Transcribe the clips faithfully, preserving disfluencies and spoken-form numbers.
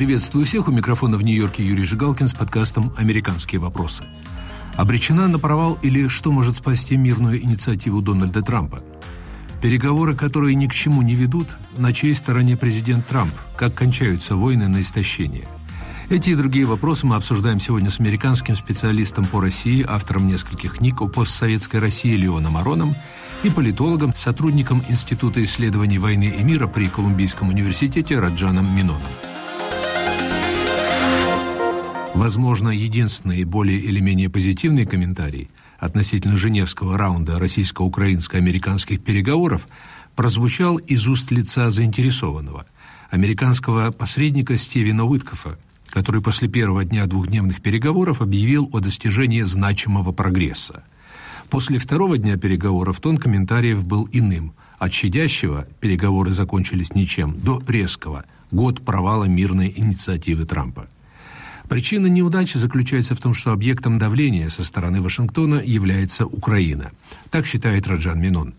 Приветствую всех. У микрофона в Нью-Йорке Юрий Жигалкин с подкастом «Американские вопросы». Обречена на провал или что может спасти мирную инициативу Дональда Трампа? Переговоры, которые ни к чему не ведут, на чьей стороне президент Трамп? Как кончаются войны на истощение? Эти и другие вопросы мы обсуждаем сегодня с американским специалистом по России, автором нескольких книг о постсоветской России Леоном Ароном и политологом, сотрудником Института исследований войны и мира при Колумбийском университете Раджаном Миноном. Возможно, единственный более или менее позитивный комментарий относительно Женевского раунда российско-украинско-американских переговоров прозвучал из уст лица заинтересованного, американского посредника Стивена Уиткофа, который после первого дня двухдневных переговоров объявил о достижении значимого прогресса. После второго дня переговоров тон комментариев был иным. От щадящего переговоры закончились ничем, до резкого – год провала мирной инициативы Трампа. Причина неудачи заключается в том, что объектом давления со стороны Вашингтона является Украина. Так считает Раджан Минон.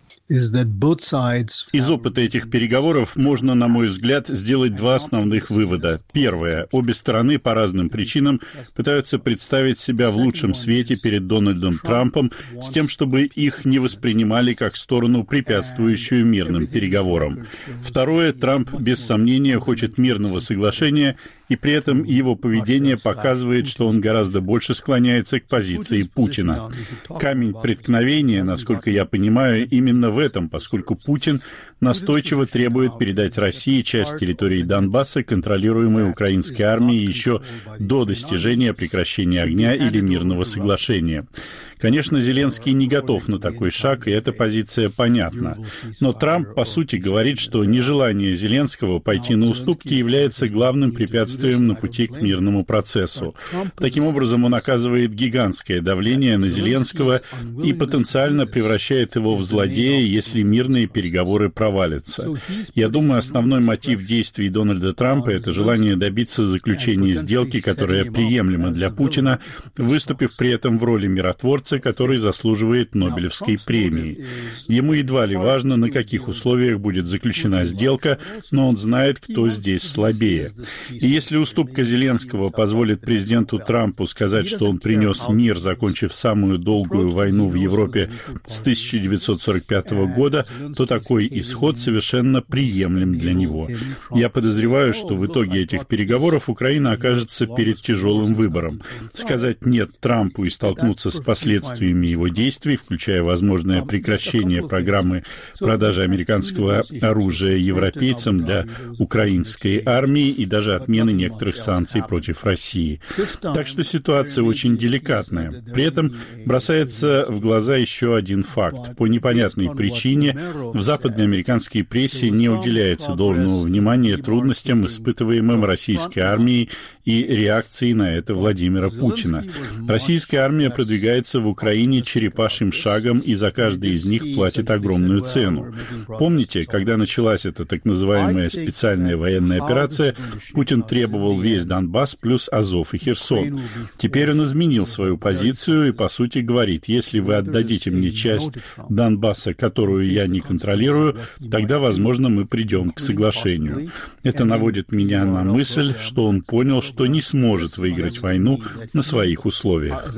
Из опыта этих переговоров можно, на мой взгляд, сделать два основных вывода. Первое. Обе стороны по разным причинам пытаются представить себя в лучшем свете перед Дональдом Трампом с тем, чтобы их не воспринимали как сторону, препятствующую мирным переговорам. Второе. Трамп, без сомнения, хочет мирного соглашения, и при этом его поведение показывает, что он гораздо больше склоняется к позиции Путина. Камень преткновения, насколько я понимаю, именно в этом, поскольку Путин настойчиво требует передать России часть территории Донбасса, контролируемой украинской армией, еще до достижения прекращения огня или мирного соглашения. Конечно, Зеленский не готов на такой шаг, и эта позиция понятна. Но Трамп, по сути, говорит, что нежелание Зеленского пойти на уступки является главным препятствием на пути к мирному процессу. Таким образом, он оказывает гигантское давление на Зеленского и потенциально превращает его в злодея, если мирные переговоры провалятся. Я думаю, основной мотив действий Дональда Трампа — это желание добиться заключения сделки, которая приемлема для Путина, выступив при этом в роли миротворца, который заслуживает Нобелевской премии. Ему едва ли важно, на каких условиях будет заключена сделка, но он знает, кто здесь слабее. И если уступка Зеленского позволит президенту Трампу сказать, что он принес мир, закончив самую долгую войну в Европе с тысяча девятьсот сорок пятого года, то такой исход совершенно приемлем для него. Я подозреваю, что в итоге этих переговоров Украина окажется перед тяжелым выбором. Сказать «нет» Трампу и столкнуться с последствиями его действий, включая возможное прекращение программы продажи американского оружия европейцам для украинской армии и даже отмены некоторых санкций против России. Так что ситуация очень деликатная. При этом бросается в глаза еще один факт. По непонятной причине в западной американской прессе не уделяется должного внимания трудностям, испытываемым российской армией, и реакции на это Владимира Путина. Российская армия продвигается в Украине черепашьим шагом, и за каждый из них платит огромную цену. Помните, когда началась эта так называемая специальная военная операция, Путин требовал весь Донбасс плюс Азов и Херсон. Теперь он изменил свою позицию и, по сути, говорит: если вы отдадите мне часть Донбасса, которую я не контролирую, тогда, возможно, мы придем к соглашению. Это наводит меня на мысль, что он понял, что не сможет выиграть войну на своих условиях.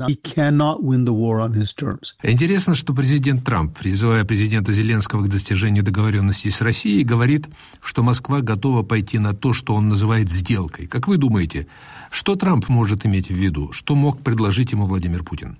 Интересно, что президент Трамп, призывая президента Зеленского к достижению договоренности с Россией, говорит, что Москва готова пойти на то, что он называет сделкой. Как вы думаете, что Трамп может иметь в виду? Что мог предложить ему Владимир Путин?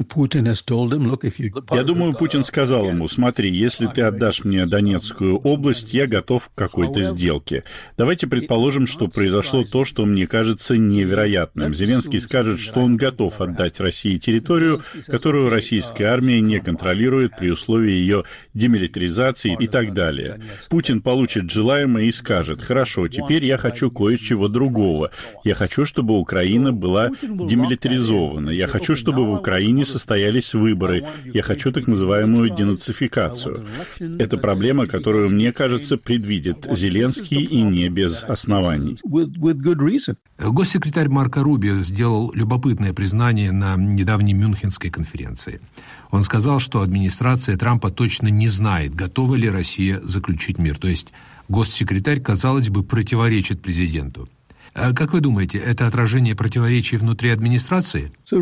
Я думаю, Путин сказал ему: смотри, если ты отдашь мне Донецкую область, я готов к какой-то сделке. Давайте предположим, что произошло то, что мне кажется невероятным. Зеленский скажет, что он готов отдать России территорию, которую российская армия не контролирует при условии ее демилитаризации и так далее. Путин получит желаемое и скажет: хорошо, теперь я хочу кое-чего другого. Я хочу, чтобы Украина была демилитаризована. Я хочу, чтобы в Украине состоялись выборы. Я хочу так называемую денацификацию. Это проблема, которую, мне кажется, предвидит Зеленский, и не без оснований. Госсекретарь Марко Рубио сделал любопытное признание на недавней Мюнхенской конференции. Он сказал, что администрация Трампа точно не знает, готова ли Россия заключить мир. То есть госсекретарь, казалось бы, противоречит президенту. Как вы думаете, это отражение противоречий внутри администрации? У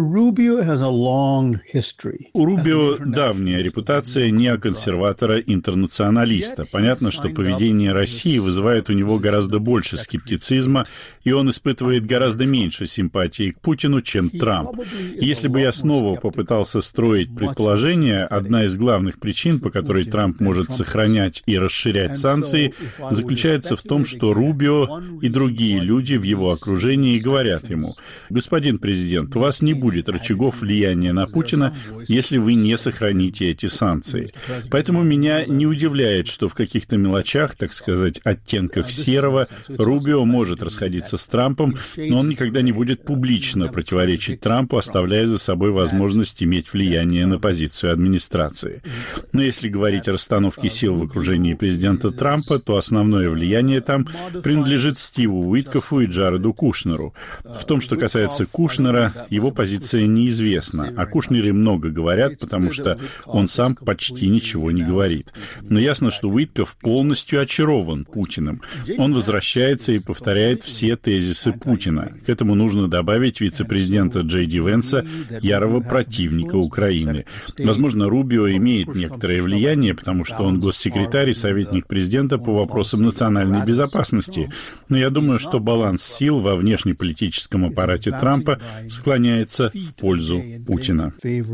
Рубио давняя репутация неоконсерватора-интернационалиста. Понятно, что поведение России вызывает у него гораздо больше скептицизма, и он испытывает гораздо меньше симпатии к Путину, чем Трамп. И если бы я снова попытался строить предположение, одна из главных причин, по которой Трамп может сохранять и расширять санкции, заключается в том, что Рубио и другие люди в его окружении говорят ему: «Господин президент, у вас не будет рычагов влияния на Путина, если вы не сохраните эти санкции». Поэтому меня не удивляет, что в каких-то мелочах, так сказать, оттенках серого, Рубио может расходиться с Трампом, но он никогда не будет публично противоречить Трампу, оставляя за собой возможность иметь влияние на позицию администрации. Но если говорить о расстановке сил в окружении президента Трампа, то основное влияние там принадлежит Стиву Уиткофу и Джареду Кушнеру. В том, что касается Кушнера, его позиция неизвестна. О Кушнере много говорят, потому что он сам почти ничего не говорит. Но ясно, что Уиткоф полностью очарован Путиным. Он возвращается и повторяет все тезисы Путина. К этому нужно добавить вице-президента Джей Ди Венса, ярого противника Украины. Возможно, Рубио имеет некоторое влияние, потому что он госсекретарь и советник президента по вопросам национальной безопасности. Но я думаю, что баланс сил во внешнеполитическом аппарате Трампа склоняется в пользу Путина.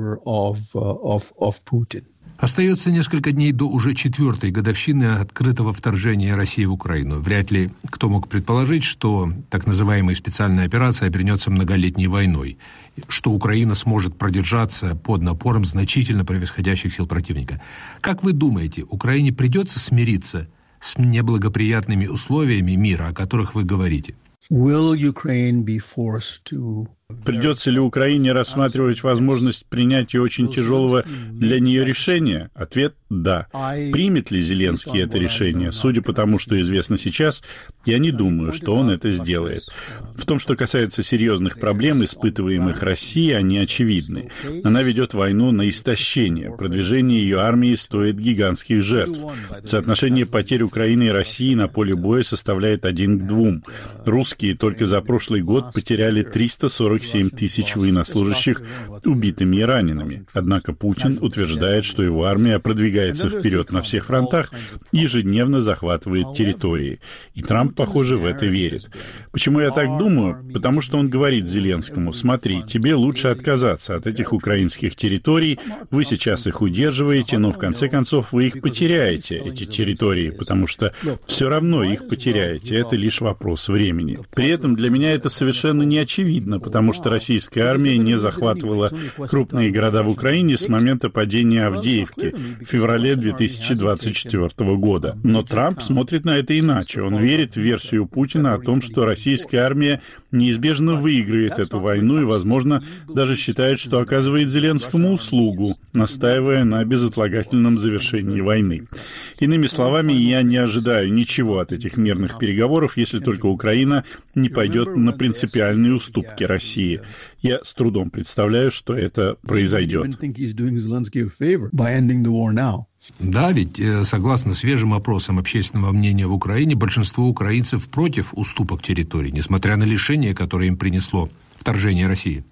Остается несколько дней до уже четвертой годовщины открытого вторжения России в Украину. Вряд ли кто мог предположить, что так называемая специальная операция обернется многолетней войной, что Украина сможет продержаться под напором значительно превосходящих сил противника. Как вы думаете, Украине придется смириться с неблагоприятными условиями мира, о которых вы говорите? Придется ли Украине рассматривать возможность принятия очень тяжелого для нее решения? Ответ – да. Примет ли Зеленский это решение? Судя по тому, что известно сейчас, я не думаю, что он это сделает. В том, что касается серьезных проблем, испытываемых Россией, они очевидны. Она ведет войну на истощение. Продвижение ее армии стоит гигантских жертв. Соотношение потерь Украины и России на поле боя составляет один к двум. Русские только за прошлый год потеряли триста сорок семь тысяч военнослужащих убитыми и ранеными. Однако Путин утверждает, что его армия продвигается вперед на всех фронтах и ежедневно захватывает территории. И Трамп, похоже, в это верит. Почему я так думаю? Потому что он говорит Зеленскому: смотри, тебе лучше отказаться от этих украинских территорий, вы сейчас их удерживаете, но в конце концов вы их потеряете, эти территории, потому что все равно их потеряете, это лишь вопрос времени. При этом для меня это совершенно не очевидно, потому что российская армия не захватывала крупные города в Украине с момента падения Авдеевки в феврале две тысячи двадцать четвёртого года. Но Трамп смотрит на это иначе. Он верит в версию Путина о том, что российская армия неизбежно выиграет эту войну и, возможно, даже считает, что оказывает Зеленскому услугу, настаивая на безотлагательном завершении войны. Иными словами, я не ожидаю ничего от этих мирных переговоров, если только Украина не пойдет на принципиальные уступки России. Я с трудом представляю, что это произойдет. Да, ведь, согласно свежим опросам общественного мнения в Украине, большинство украинцев против уступок территорий, несмотря на лишения, которые им принесло вторжение России.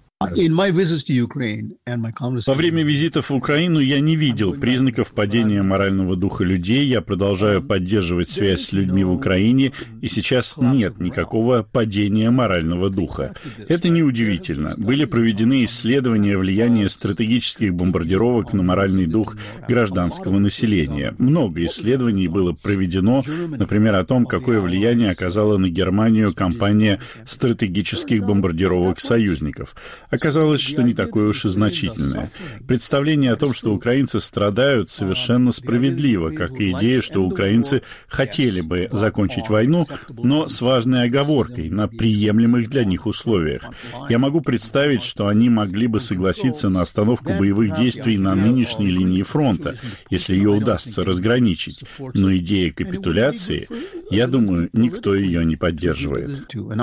Во время визитов в Украину я не видел признаков падения морального духа людей. Я продолжаю поддерживать связь с людьми в Украине, и сейчас нет никакого падения морального духа. Это неудивительно. Были проведены исследования влияния стратегических бомбардировок на моральный дух гражданского населения. Много исследований было проведено, например, о том, какое влияние оказала на Германию кампания стратегических бомбардировок союзников. Оказалось, что не такое уж и значительное. Представление о том, что украинцы страдают, совершенно справедливо, как и идея, что украинцы хотели бы закончить войну, но с важной оговоркой, на приемлемых для них условиях. Я могу представить, что они могли бы согласиться на остановку боевых действий на нынешней линии фронта, если ее удастся разграничить. Но идея капитуляции, я думаю, никто ее не поддерживает.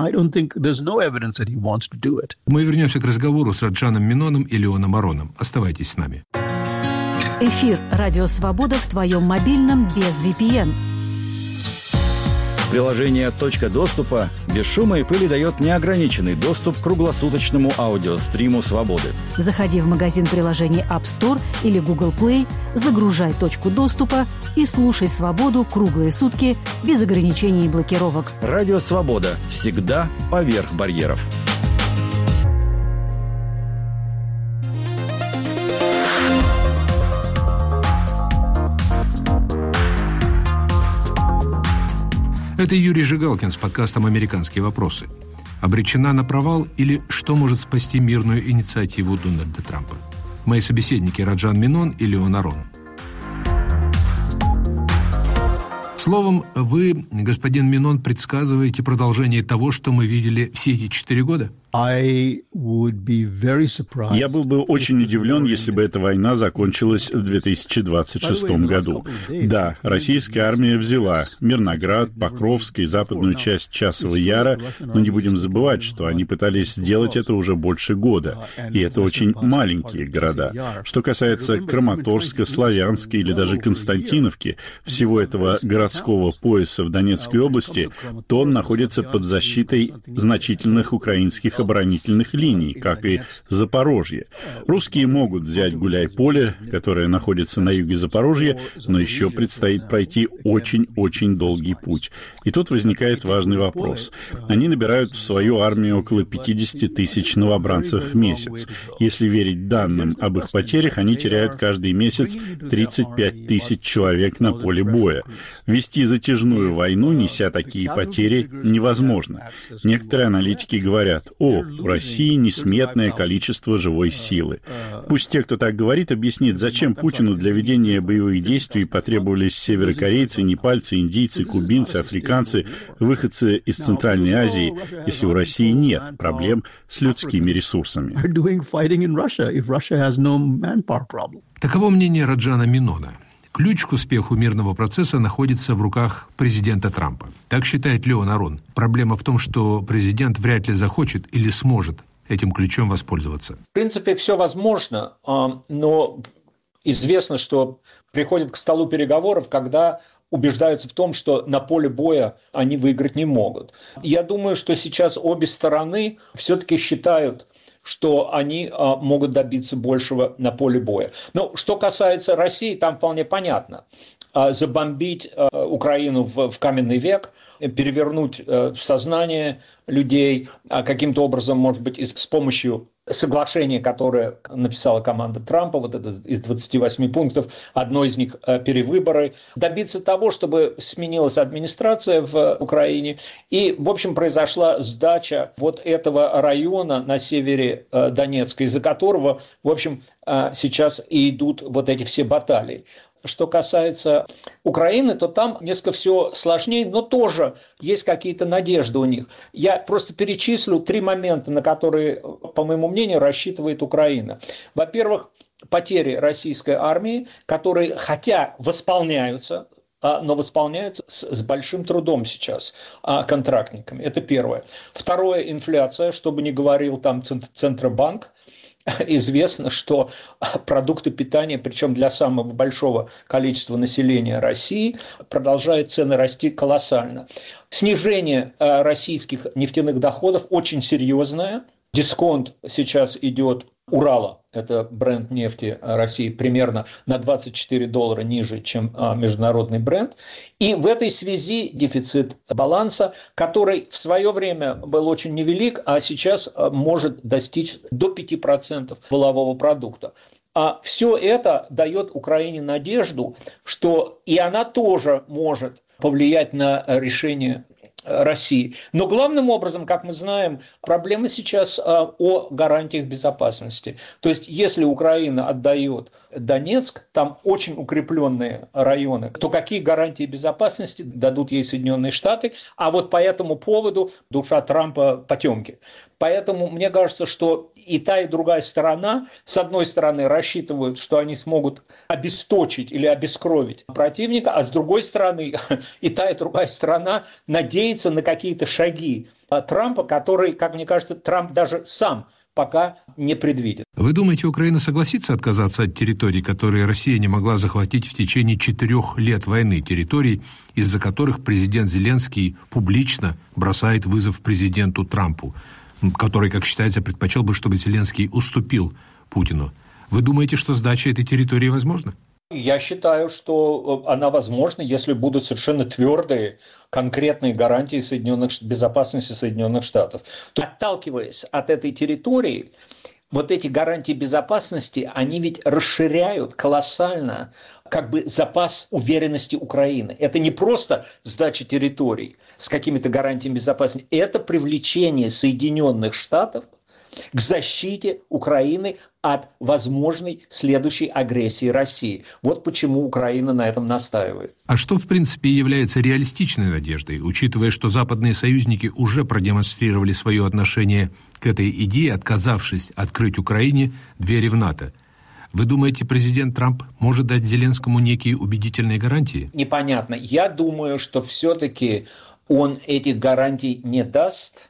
Мы вернемся к разговору с Раджаном Меноном и Леоном Ароном. Оставайтесь с нами. Эфир «Радио Свобода» в твоем мобильном без ви пи эн. Приложение «Точка доступа» без шума и пыли дает неограниченный доступ к круглосуточному аудиостриму «Свободы». Заходи в магазин приложений App Store или Google Play, загружай «Точку доступа» и слушай «Свободу» круглые сутки без ограничений и блокировок. Радио «Свобода» всегда поверх барьеров. Это Юрий Жигалкин с подкастом «Американские вопросы». Обречена на провал или что может спасти мирную инициативу Дональда Трампа? Мои собеседники Раджан Минон и Леон Арон. Словом, вы, господин Минон, предсказываете продолжение того, что мы видели все эти четыре года? Я был бы очень удивлен, если бы эта война закончилась в две тысячи двадцать шестом году. Да, российская армия взяла Мирноград, Покровск и западную часть Часового Яра, но не будем забывать, что они пытались сделать это уже больше года, и это очень маленькие города. Что касается Краматорска, Славянска или даже Константиновки, всего этого городского пояса в Донецкой области, то он находится под защитой значительных украинских оборонительных линий, как и Запорожье. Русские могут взять Гуляй-Поле, которое находится на юге Запорожья, но еще предстоит пройти очень-очень долгий путь. И тут возникает важный вопрос. Они набирают в свою армию около пятьдесят тысяч новобранцев в месяц. Если верить данным об их потерях, они теряют каждый месяц тридцать пять тысяч человек на поле боя. Вести затяжную войну, неся такие потери, невозможно. Некоторые аналитики говорят: «О, у России несметное количество живой силы». Пусть те, кто так говорит, объяснит, зачем Путину для ведения боевых действий потребовались северокорейцы, непальцы, индийцы, кубинцы, африканцы, выходцы из Центральной Азии, если у России нет проблем с людскими ресурсами. Таково мнение Раджана Минона. Ключ к успеху мирного процесса находится в руках президента Трампа. Так считает Леон Арон. Проблема в том, что президент вряд ли захочет или сможет этим ключом воспользоваться. В принципе, все возможно, но известно, что приходят к столу переговоров, когда убеждаются в том, что на поле боя они выиграть не могут. Я думаю, что сейчас обе стороны все-таки считают, что они а, могут добиться большего на поле боя. Но что касается России, там вполне понятно. А, забомбить а, Украину в, в каменный век, перевернуть а, сознание людей, а, каким-то образом, может быть, и с помощью соглашения, которое написала команда Трампа, вот это из двадцати восьми пунктов, одно из них а, перевыборы, добиться того, чтобы сменилась администрация в Украине, и, в общем, произошла сдача вот этого района на севере а, Донецка, из-за которого, в общем, а, сейчас и идут вот эти все баталии. Что касается Украины, то там несколько все сложнее, но тоже есть какие-то надежды у них. Я просто перечислю три момента, на которые, по моему мнению, рассчитывает Украина. Во-первых, потери российской армии, которые, хотя восполняются, но восполняются с, с большим трудом сейчас контрактниками. Это первое. Второе, инфляция, что бы ни говорил там Центробанк. Известно, что продукты питания, причем для самого большого количества населения России, продолжают цены расти колоссально. Снижение российских нефтяных доходов очень серьезное. Дисконт сейчас идет Урала, это бренд нефти России, примерно на двадцать четыре доллара ниже, чем международный бренд. И в этой связи дефицит баланса, который в свое время был очень невелик, а сейчас может достичь до пяти процентов валового продукта. А все это дает Украине надежду, что и она тоже может повлиять на решение России. Но главным образом, как мы знаем, проблема сейчас а, о гарантиях безопасности. То есть, если Украина отдает Донецк, там очень укрепленные районы, то какие гарантии безопасности дадут ей Соединенные Штаты? А вот по этому поводу душа Трампа потемки. Поэтому мне кажется, что и та, и другая сторона, с одной стороны, рассчитывают, что они смогут обесточить или обескровить противника, а с другой стороны, и та, и другая сторона надеется на какие-то шаги Трампа, которые, как мне кажется, Трамп даже сам пока не предвидит. Вы думаете, Украина согласится отказаться от территорий, которые Россия не могла захватить в течение четырех лет войны, территорий, из-за которых президент Зеленский публично бросает вызов президенту Трампу, который, как считается, предпочел бы, чтобы Зеленский уступил Путину? Вы думаете, что сдача этой территории возможна? Я считаю, что она возможна, если будут совершенно твердые, конкретные гарантии Соединенных, безопасности Соединенных Штатов. То, отталкиваясь от этой территории, вот эти гарантии безопасности, они ведь расширяют колоссально как бы запас уверенности Украины. Это не просто сдача территорий с какими-то гарантиями безопасности, это привлечение Соединенных Штатов к защите Украины от возможной следующей агрессии России. Вот почему Украина на этом настаивает. А что, в принципе, является реалистичной надеждой, учитывая, что западные союзники уже продемонстрировали свое отношение к этой идее, отказавшись открыть Украине двери в НАТО? Вы думаете, президент Трамп может дать Зеленскому некие убедительные гарантии? Непонятно. Я думаю, что все-таки он этих гарантий не даст.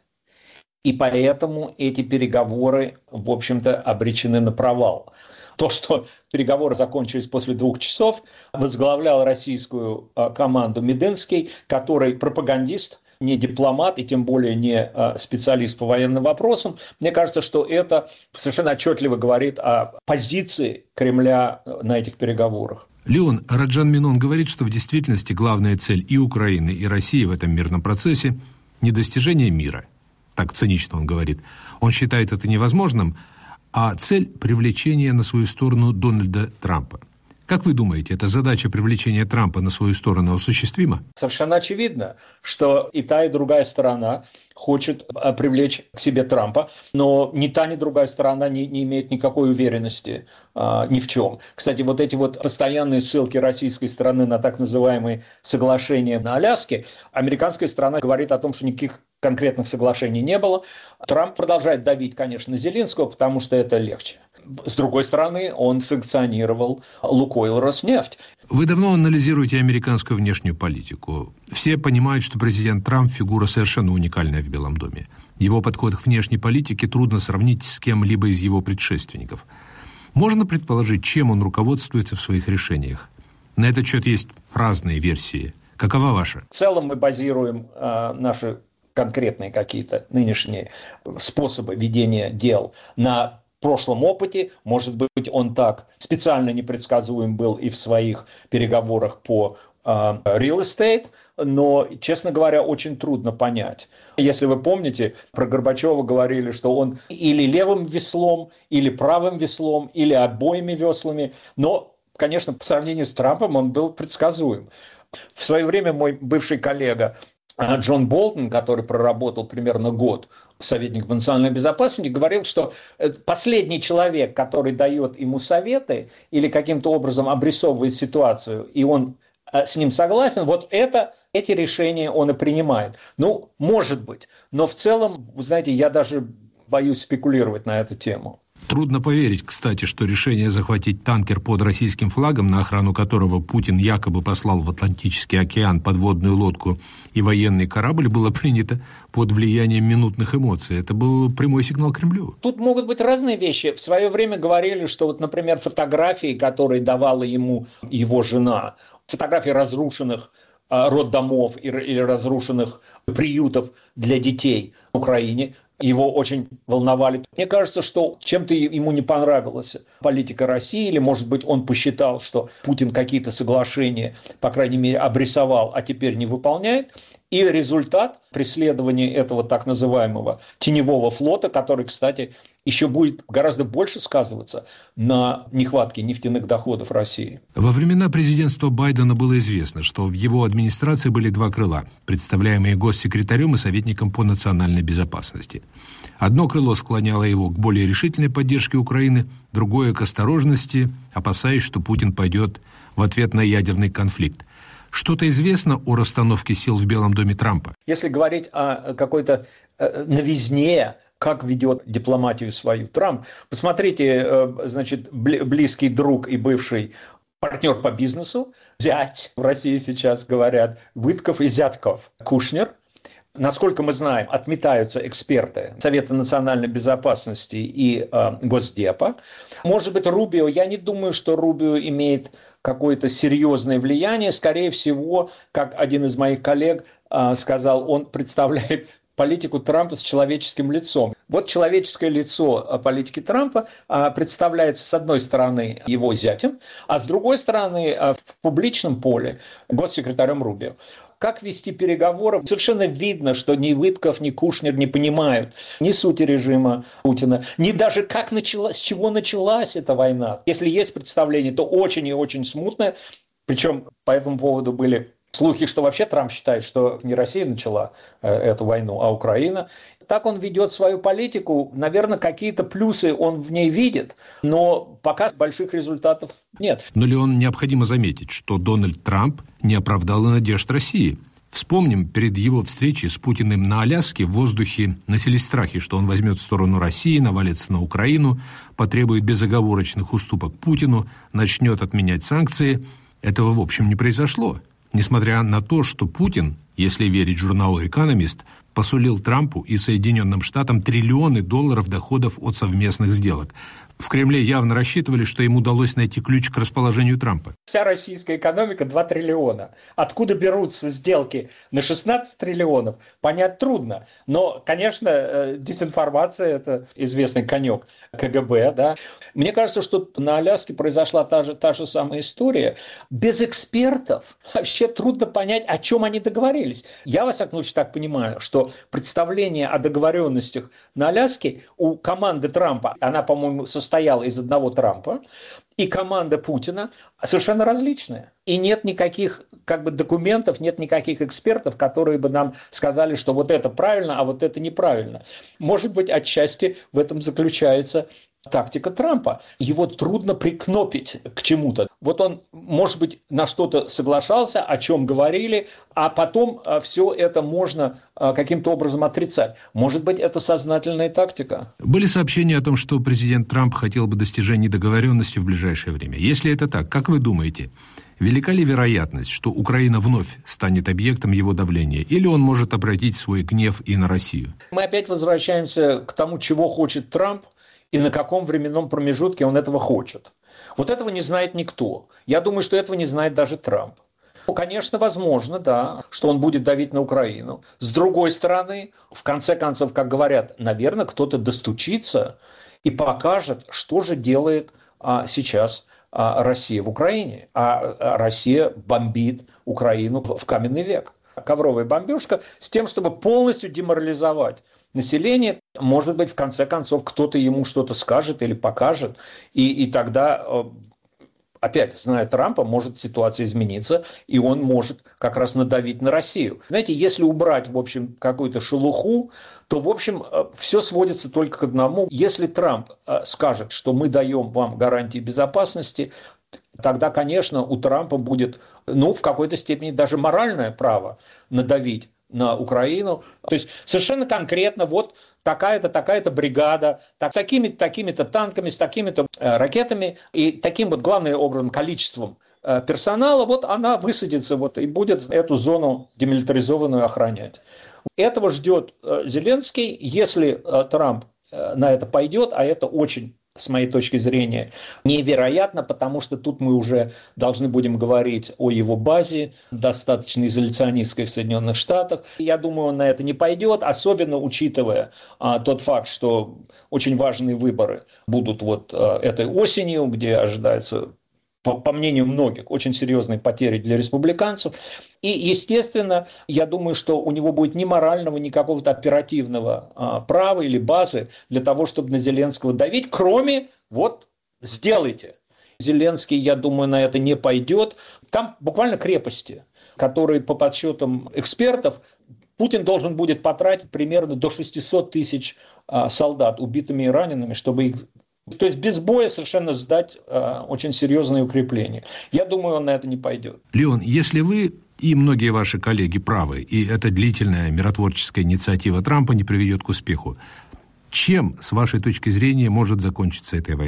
И поэтому эти переговоры, в общем-то, обречены на провал. То, что переговоры закончились после двух часов, возглавлял российскую команду Мединский, который пропагандист, не дипломат и тем более не специалист по военным вопросам. Мне кажется, что это совершенно отчетливо говорит о позиции Кремля на этих переговорах. Леон, Раджан Минон говорит, что в действительности главная цель и Украины, и России в этом мирном процессе – не достижение мира. Так цинично он говорит. Он считает это невозможным, а цель – привлечение на свою сторону Дональда Трампа. Как вы думаете, эта задача привлечения Трампа на свою сторону осуществима? Совершенно очевидно, что и та, и другая сторона хочет привлечь к себе Трампа, но ни та, ни другая сторона не, не имеет никакой уверенности а, ни в чем. Кстати, вот эти вот постоянные ссылки российской стороны на так называемые соглашения на Аляске, американская сторона говорит о том, что никаких конкретных соглашений не было. Трамп продолжает давить, конечно, на Зеленского, потому что это легче. С другой стороны, он санкционировал Лукойл, Роснефть. Вы давно анализируете американскую внешнюю политику. Все понимают, что президент Трамп – фигура совершенно уникальная в Белом доме. Его подход к внешней политике трудно сравнить с кем-либо из его предшественников. Можно предположить, чем он руководствуется в своих решениях? На этот счет есть разные версии. Какова ваша? В целом мы базируем э, наши конкретные какие-то нынешние способы ведения дел на прошлом опыте. Может быть, он так специально непредсказуем был и в своих переговорах по э, real estate, но, честно говоря, очень трудно понять. Если вы помните, про Горбачева говорили, что он или левым веслом, или правым веслом, или обоими веслами, но, конечно, по сравнению с Трампом он был предсказуем. В свое время мой бывший коллега Джон Болтон, который проработал примерно год советник по национальной безопасности, говорил, что последний человек, который дает ему советы или каким-то образом обрисовывает ситуацию, и он с ним согласен, вот это, эти решения он и принимает. Ну, может быть, но в целом, вы знаете, я даже боюсь спекулировать на эту тему. Трудно поверить, кстати, что решение захватить танкер под российским флагом, на охрану которого Путин якобы послал в Атлантический океан подводную лодку и военный корабль, было принято под влиянием минутных эмоций. Это был прямой сигнал Кремлю. Тут могут быть разные вещи. В свое время говорили, что вот, например, фотографии, которые давала ему его жена, фотографии разрушенных роддомов или разрушенных приютов для детей в Украине, его очень волновали. Мне кажется, что чем-то ему не понравилась политика России, или, может быть, он посчитал, что Путин какие-то соглашения, по крайней мере, обрисовал, а теперь не выполняет. И результат преследования этого так называемого теневого флота, который, кстати, еще будет гораздо больше сказываться на нехватке нефтяных доходов России. Во времена президентства Байдена было известно, что в его администрации были два крыла, представляемые госсекретарем и советником по национальной безопасности. Одно крыло склоняло его к более решительной поддержке Украины, другое – к осторожности, опасаясь, что Путин пойдет в ответ на ядерный конфликт. Что-то известно о расстановке сил в Белом доме Трампа? Если говорить о какой-то новизне, как ведет дипломатию свою Трамп, посмотрите, значит, близкий друг и бывший партнер по бизнесу, зять, в России сейчас говорят, Витков и Зятков, Кушнер, насколько мы знаем, отметаются эксперты Совета национальной безопасности и э, Госдепа. Может быть, Рубио, я не думаю, что Рубио имеет какое-то серьезное влияние. Скорее всего, как один из моих коллег э, сказал, он представляет политику Трампа с человеческим лицом. Вот человеческое лицо политики Трампа представляется, с одной стороны, его зятем, а с другой стороны, в публичном поле госсекретарем Рубио. Как вести переговоры? Совершенно видно, что ни Уитков, ни Кушнер не понимают ни сути режима Путина, ни даже как началась, с чего началась эта война. Если есть представление, то очень и очень смутное. Причем по этому поводу были слухи, что вообще Трамп считает, что не Россия начала э, эту войну, а Украина. Так он ведет свою политику. Наверное, какие-то плюсы он в ней видит, но пока больших результатов нет. Но Леон, необходимо заметить, что Дональд Трамп не оправдал надежд России. Вспомним, перед его встречей с Путиным на Аляске в воздухе носились страхи, что он возьмет сторону России, навалится на Украину, потребует безоговорочных уступок Путину, начнет отменять санкции. Этого, в общем, не произошло. Несмотря на то, что Путин, если верить журналу «Экономист», посулил Трампу и Соединенным Штатам триллионы долларов доходов от совместных сделок. В Кремле явно рассчитывали, что им удалось найти ключ к расположению Трампа. Вся российская экономика два триллиона. Откуда берутся сделки на шестнадцать триллионов, понять трудно. Но, конечно, дезинформация – это известный конек КГБ. Да? Мне кажется, что на Аляске произошла та же, та же самая история. Без экспертов вообще трудно понять, о чем они договорились. Я, во всяком случае, так понимаю, что представление о договоренностях на Аляске у команды Трампа, она, по-моему, состояла из одного Трампа, и команда Путина совершенно различная. И нет никаких как бы документов, нет никаких экспертов, которые бы нам сказали, что вот это правильно, а вот это неправильно. Может быть, отчасти в этом заключается тактика Трампа. Его трудно прикнопить к чему-то. Вот он, может быть, на что-то соглашался, о чем говорили, а потом все это можно каким-то образом отрицать. Может быть, это сознательная тактика. Были сообщения о том, что президент Трамп хотел бы достижения договоренности в ближайшее время. Если это так, как вы думаете, велика ли вероятность, что Украина вновь станет объектом его давления, или он может обратить свой гнев и на Россию? Мы опять возвращаемся к тому, чего хочет Трамп, и на каком временном промежутке он этого хочет. Вот этого не знает никто. Я думаю, что этого не знает даже Трамп. Ну, конечно, возможно, да, что он будет давить на Украину. С другой стороны, в конце концов, как говорят, наверное, кто-то достучится и покажет, что же делает а, сейчас а, Россия в Украине. А, а Россия бомбит Украину в каменный век. Ковровая бомбежка с тем, чтобы полностью деморализовать население. Может быть, в конце концов, кто-то ему что-то скажет или покажет, и, и тогда, опять, зная Трампа, может ситуация измениться, и он может как раз надавить на Россию. Знаете, если убрать, в общем, какую-то шелуху, то, в общем, все сводится только к одному. Если Трамп скажет, что мы даем вам гарантии безопасности, тогда, конечно, у Трампа будет, ну, в какой-то степени даже моральное право надавить на Украину. То есть совершенно конкретно вот такая-то, такая-то бригада, так, такими-то, такими-то танками, с такими-то э, ракетами и таким вот главным образом количеством э, персонала, вот она высадится вот, и будет эту зону демилитаризованную охранять. Этого ждет э, Зеленский, если э, Трамп э, на это пойдет, а это очень, с моей точки зрения, невероятно, потому что тут мы уже должны будем говорить о его базе, достаточно изоляционистской в Соединенных Штатах. Я думаю, он на это не пойдет, особенно учитывая а, тот факт, что очень важные выборы будут вот а, этой осенью, где ожидается, по, по мнению многих, очень серьезные потери для республиканцев. И, естественно, я думаю, что у него будет ни морального, ни какого-то оперативного а, права или базы для того, чтобы на Зеленского давить, кроме вот «сделайте». Зеленский, я думаю, на это не пойдет. Там буквально крепости, которые, по подсчетам экспертов, Путин должен будет потратить примерно до шестисот тысяч а, солдат убитыми и ранеными, чтобы их... То есть без боя совершенно сдать э, очень серьезные укрепления. Я думаю, он на это не пойдет. Леон, если вы и многие ваши коллеги правы, и эта длительная миротворческая инициатива Трампа не приведет к успеху, чем, с вашей точки зрения, может закончиться эта война?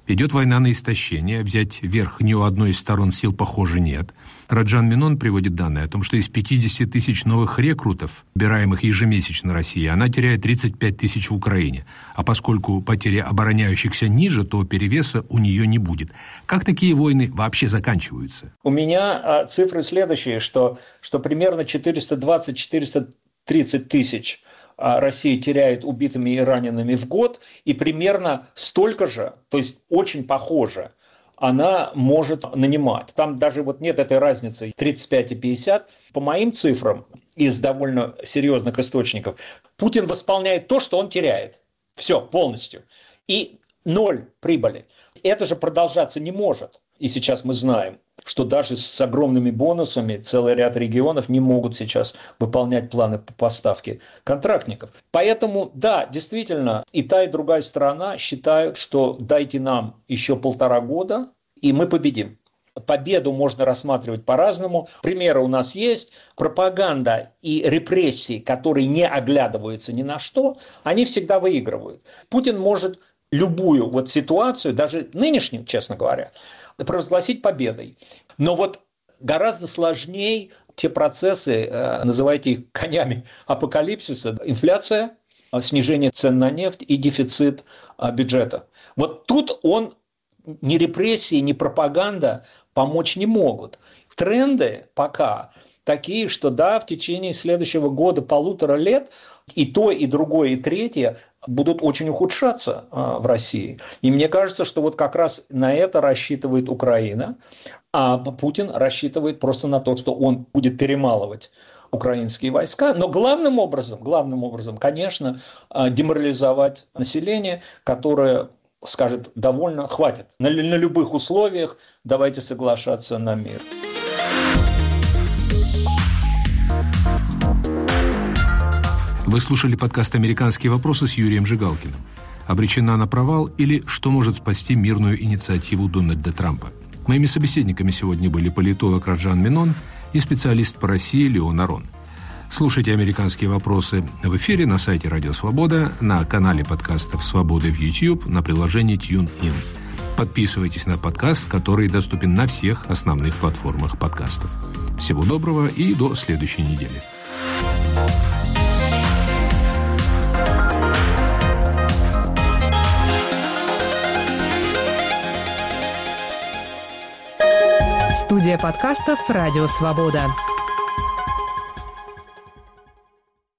Идет война на истощение, взять верх ни у одной из сторон сил, похоже, нет. Раджан Менон приводит данные о том, что из пятидесяти тысяч новых рекрутов, убираемых ежемесячно России, она теряет тридцать пять тысяч в Украине. А поскольку потери обороняющихся ниже, то перевеса у нее не будет. Как такие войны вообще заканчиваются? У меня а, цифры следующие, что, что примерно четыреста двадцать - четыреста тридцать тысяч Россия теряет убитыми и ранеными в год, и примерно столько же, то есть очень похоже, она может нанимать. Там даже вот нет этой разницы тридцать пять и пятьдесят. По моим цифрам, из довольно серьезных источников, Путин восполняет то, что он теряет. Все, полностью. И ноль прибыли. Это же продолжаться не может. И сейчас мы знаем, что даже с огромными бонусами целый ряд регионов не могут сейчас выполнять планы по поставке контрактников. Поэтому, да, действительно, и та, и другая сторона считают, что дайте нам еще полтора года, и мы победим. Победу можно рассматривать по-разному. Примеры у нас есть. Пропаганда и репрессии, которые не оглядываются ни на что, они всегда выигрывают. Путин может любую вот ситуацию, даже нынешнюю, честно говоря, провозгласить победой. Но вот гораздо сложнее те процессы, называйте их конями апокалипсиса, инфляция, снижение цен на нефть и дефицит бюджета. Вот тут он ни репрессии, ни пропаганда помочь не могут. Тренды пока такие, что да, в течение следующего года, полутора лет, и то, и другое, и третье будут очень ухудшаться в России. И мне кажется, что вот как раз на это рассчитывает Украина, а Путин рассчитывает просто на то, что он будет перемалывать украинские войска. Но главным образом, главным образом, конечно, деморализовать население, которое скажет: довольно, хватит, на, на любых условиях давайте соглашаться на мир. Вы слушали подкаст «Американские вопросы» с Юрием Жигалкиным. Обречена на провал или что может спасти мирную инициативу Дональда Трампа? Моими собеседниками сегодня были политолог Раджан Менон и специалист по России Леон Арон. Слушайте «Американские вопросы» в эфире на сайте Радио Свобода, на канале подкастов «Свободы» в YouTube, на приложении TuneIn. Подписывайтесь на подкаст, который доступен на всех основных платформах подкастов. Всего доброго и до следующей недели. Студия подкастов «Радио Свобода».